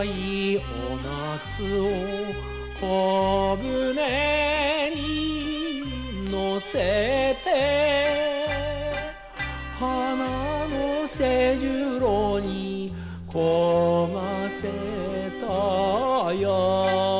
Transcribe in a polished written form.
いお夏を小舟に乗せて花のせじゅろにこませたよ。